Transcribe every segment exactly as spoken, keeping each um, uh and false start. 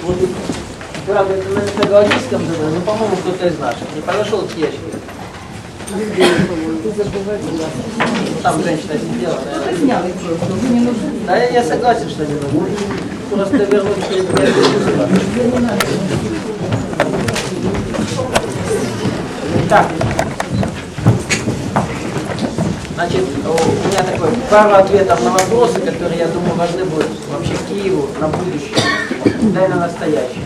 Правда, это на методологическом задание, но, по-моему, кто-то из наших не подошел к ящику. Там женщина сидела. Да, я, я согласен, что не нужно. Просто вернуть предмет. Так. Значит, у меня такой пару ответов на вопросы, которые, я думаю, важны будут вообще Киеву на будущее, да и на настоящее.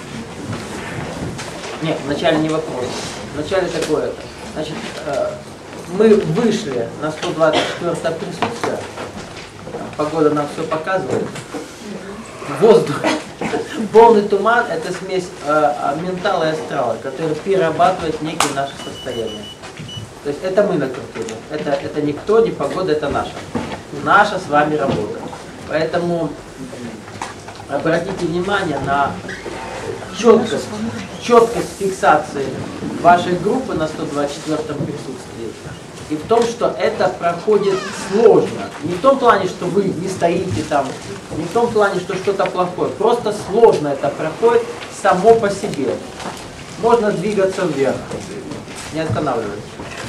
Нет, вначале не вопрос. Вначале такое. Значит, мы вышли на сто двадцать четвёртое присутствие. Погода нам все показывает. Воздух. Полный туман – это смесь ментала и астрала, который перерабатывает некие наши состояния. То есть это мы накрутили. Это, это никто, не погода, это наша. Наша с вами работа. Поэтому обратите внимание на четкость, четкость фиксации вашей группы на сто двадцать четвёртом присутствии. И в том, что это проходит сложно. Не в том плане, что вы не стоите там, не в том плане, что что-то плохое. Просто сложно это проходит само по себе. Можно двигаться вверх, не останавливаться.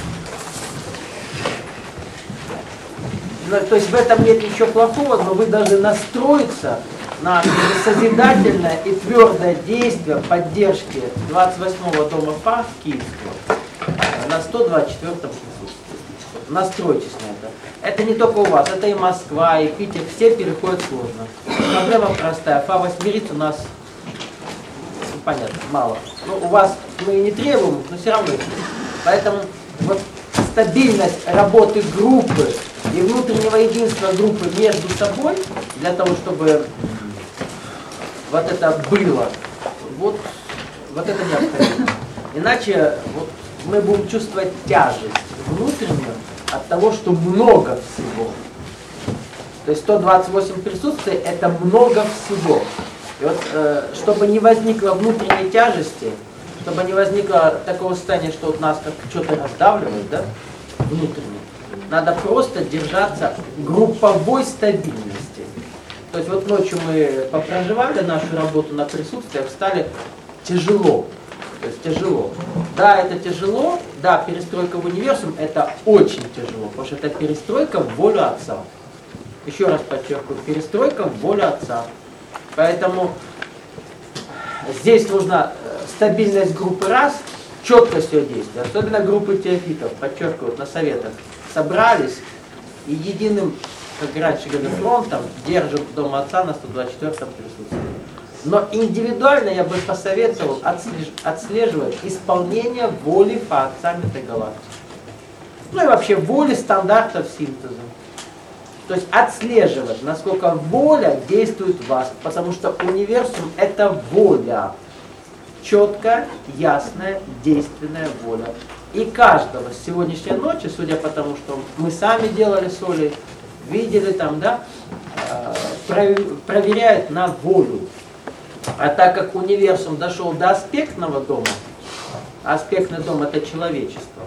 То есть в этом нет ничего плохого, но вы должны настроиться на созидательное и твердое действие поддержки двадцать восьмого дома Па Киевского на сто двадцать четвёртом присутствии. Настройтесь на это. Это не только у вас, это и Москва, и Питер, все переходят сложно. Проблема простая. Фа восьмериц у нас, понятно, мало. Ну, у вас мы не требуем, но все равно. Поэтому вот стабильность работы группы и внутреннего единства группы между собой, для того, чтобы вот это было, вот, вот это необходимо. Иначе вот, мы будем чувствовать тяжесть внутреннюю от того, что много всего. То есть сто двадцать восемь присутствий – это много всего. И вот, э, чтобы не возникло внутренней тяжести, чтобы не возникло такого состояния, что вот нас как что-то раздавливает, да, внутренне, надо просто держаться групповой стабильности. То есть вот ночью мы попроживали нашу работу на присутствиях, стали тяжело. То есть тяжело. Да, это тяжело, да, перестройка в универсум это очень тяжело, потому что это перестройка в волю Отца. Еще раз подчеркиваю, перестройка в волю Отца. Поэтому здесь нужна стабильность группы раз, четкость ее действия, особенно группы теофитов, подчеркивают на советах, собрались и единым, как раньше говорили, фронтом держат Дом Отца на сто двадцать четвёртом присутствии. Но индивидуально я бы посоветовал отслеж... отслеживать исполнение воли по Отцам Метагалактики. Ну и вообще воли стандартов синтеза. То есть отслеживать, насколько воля действует в вас, потому что универсум это воля. Четкая, ясная, действенная воля. И каждого с сегодняшней ночи, судя по тому, что мы сами делали с Олей, видели там, да, проверяют на волю. А так как универсум дошел до аспектного дома, аспектный дом это человечество,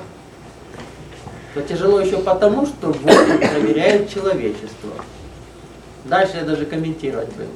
то тяжело еще потому, что волю проверяет человечество. Дальше я даже комментировать буду.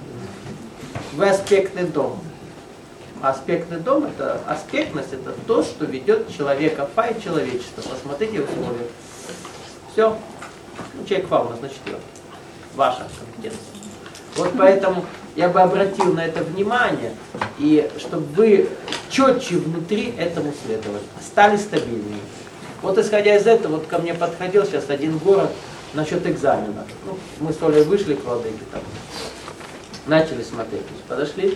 Вы аспектный дом. Аспектный дом, это аспектность, это то, что ведет человека Фа и человечество. Посмотрите условия. Все. Ну, человек Фа у нас на четвертом. Ваша компетенция. Вот поэтому я бы обратил на это внимание, и чтобы вы четче внутри этому следовали, стали стабильнее. Вот исходя из этого, вот ко мне подходил сейчас один город насчет экзамена. Ну, мы с Олей вышли к владыке, там, начали смотреть, подошли.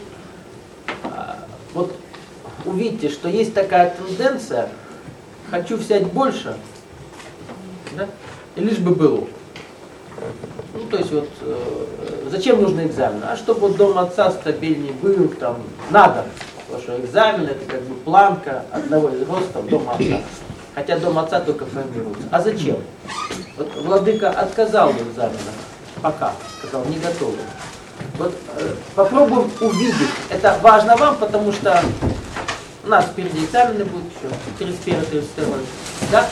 Вот увидите, что есть такая тенденция, хочу взять больше, да, и лишь бы было. Ну, то есть вот, э, зачем нужны экзамены? А чтобы вот Дом Отца стабильнее был, там, надо. Потому что экзамен это как бы планка одного из ростов Дома Отца. Хотя Дом Отца только формируется. А зачем? Вот владыка отказал в экзаменах, пока, сказал, не готовы. Вот э, попробуем увидеть. Это важно вам, потому что у нас впереди экзамены будут еще, тридцать первый тридцать второй. Да?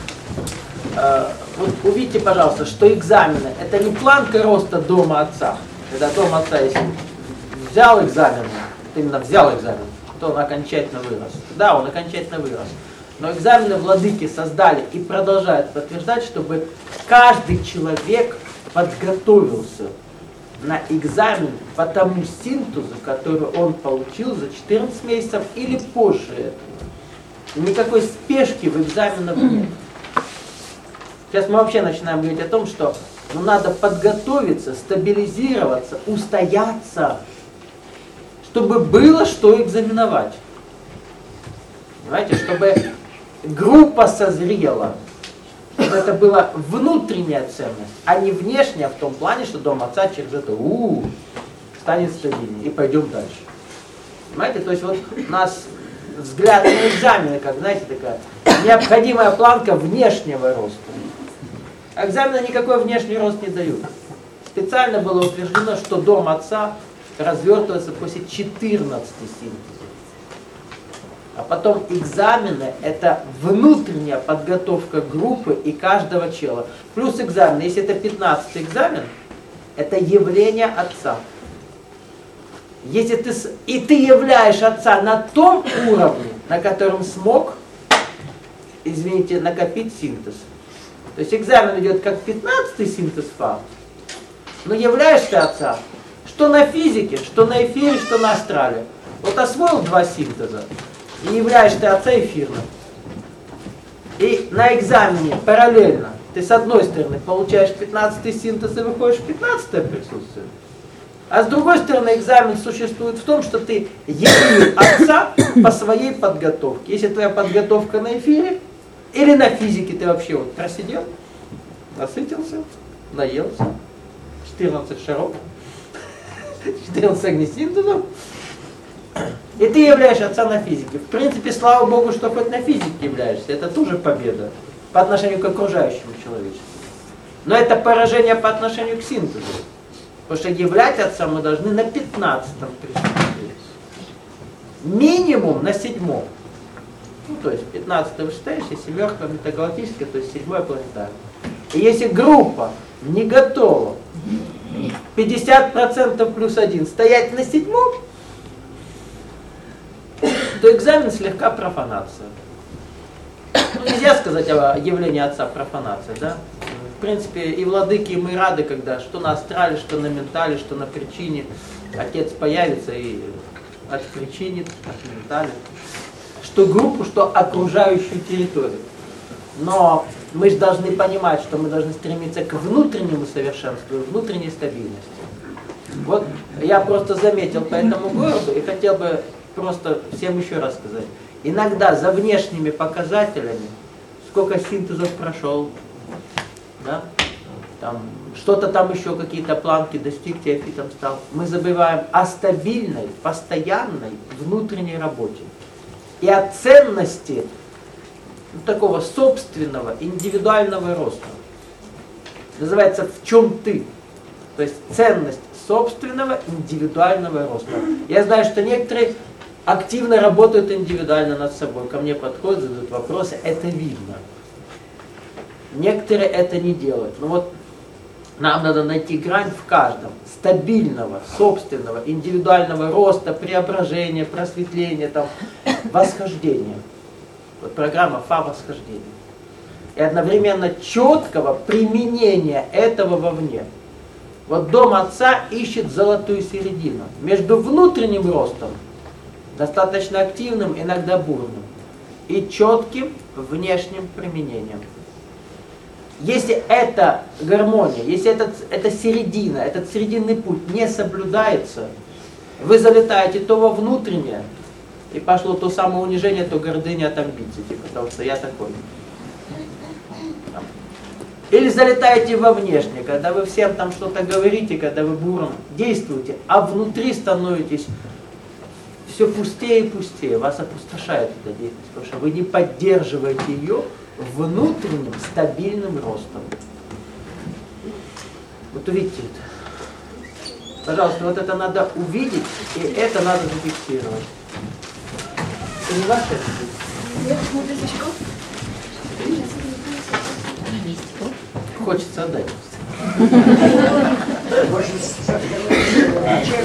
Э, вот увидите, пожалуйста, что экзамены это не планка роста Дома Отца. Когда Дом Отца есть взял экзамен, вот именно взял экзамен, то он окончательно вырос. Да, он окончательно вырос. Но экзамены владыки создали и продолжают подтверждать, чтобы каждый человек подготовился на экзамен по тому синтезу, который он получил за четырнадцать месяцев или позже этого. Никакой спешки в экзаменах нет. Сейчас мы вообще начинаем говорить о том, что ну, надо подготовиться, стабилизироваться, устояться, чтобы было что экзаменовать. Понимаете, чтобы группа созрела, чтобы это была внутренняя ценность, а не внешняя в том плане, что дом отца через это у-у, станет стабильнее и пойдем дальше. Понимаете, то есть вот у нас взгляд на экзамены, как, знаете, такая необходимая планка внешнего роста. Экзамены никакой внешний рост не дают. Специально было утверждено, что дом отца развертывается после четырнадцати синтезов. А потом экзамены – это внутренняя подготовка группы и каждого чела. Плюс экзамен, если это пятнадцатый экзамен, это явление отца. Если ты, и ты являешь отца на том уровне, на котором смог, извините, накопить синтез. То есть экзамен идет как пятнадцатый синтез фа, но являешь ты отца, что на физике, что на эфире, что на астрале. Вот освоил два синтеза, и являешь ты отца эфирным. И на экзамене параллельно ты с одной стороны получаешь пятнадцатый синтез и выходишь в пятнадцатое присутствие. А с другой стороны экзамен существует в том, что ты явил отца по своей подготовке. Если твоя подготовка на эфире, или на физике ты вообще вот просидел, насытился, наелся, четырнадцать шаров, четырнадцать огнесинтезов, и ты являешь отца на физике. В принципе, слава Богу, что хоть на физике являешься, это тоже победа по отношению к окружающему человечеству. Но это поражение по отношению к синтезу. Потому что являть отца мы должны на пятнадцатом присутствии. Минимум на седьмом. Ну, то есть пятнадцатый вышестоящий, семерка метагалактическая, то есть седьмой планетарный. И если группа не готова пятьдесят процентов плюс один стоять на седьмом, то экзамен слегка профанация. Ну, нельзя сказать о явлении отца профанация, да? В принципе, и владыки, и мы рады, когда что на астрале, что на ментале, что на причине отец появится и отпричинит, отменталит. Что группу, что окружающую территорию. Но мы же должны понимать, что мы должны стремиться к внутреннему совершенству, внутренней стабильности. Вот я просто заметил по этому городу и хотел бы просто всем еще раз сказать. Иногда за внешними показателями, сколько синтезов прошел, да? Там, что-то там еще, какие-то планки достиг, теофитом стал, мы забываем о стабильной, постоянной внутренней работе. И о ценности ну, такого собственного, индивидуального роста. Называется «в чем ты?». То есть ценность собственного, индивидуального роста. Я знаю, что некоторые активно работают индивидуально над собой. Ко мне подходят, задают вопросы, это видно. Некоторые это не делают. Но вот нам надо найти грань в каждом стабильного, собственного, индивидуального роста, преображения, просветления, там, восхождения. Вот программа ФА восхождения. И одновременно четкого применения этого вовне. Вот дом отца ищет золотую середину между внутренним ростом, достаточно активным, иногда бурным, и четким внешним применением. Если эта гармония, если этот, эта середина, этот срединный путь не соблюдается, вы залетаете то во внутреннее, и пошло то самоунижение, то гордыня от амбиций, типа, потому что я такой. Или залетаете во внешнее, когда вы всем там что-то говорите, когда вы буром действуете, а внутри становитесь все пустее и пустее, вас опустошает эта деятельность, потому что вы не поддерживаете ее внутренним стабильным ростом. Вот увидите это. Пожалуйста, вот это надо увидеть, и это надо зафиксировать. Это не ваше? Хочется отдать.